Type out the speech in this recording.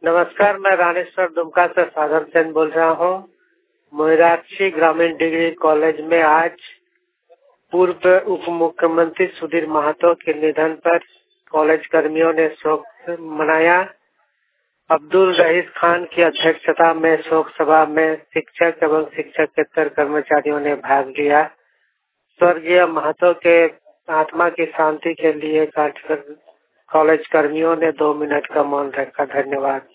नमस्कार, मैं रानेश्वर दुमका से साधन सेन बोल रहा हूँ। मोरारजी ग्रामीण डिग्री कॉलेज में आज पूर्व उप मुख्यमंत्री सुधीर महतो के निधन पर कॉलेज कर्मियों ने शोक मनाया। अब्दुल रईस खान की अध्यक्षता में शोक सभा में शिक्षक एवं शिक्षकेतर कर्मचारियों ने भाग लिया। स्वर्गीय महतो के आत्मा की शांति के लिए कॉलेज कर्मियों ने 2 मिनट का मौन रखा। धन्यवाद।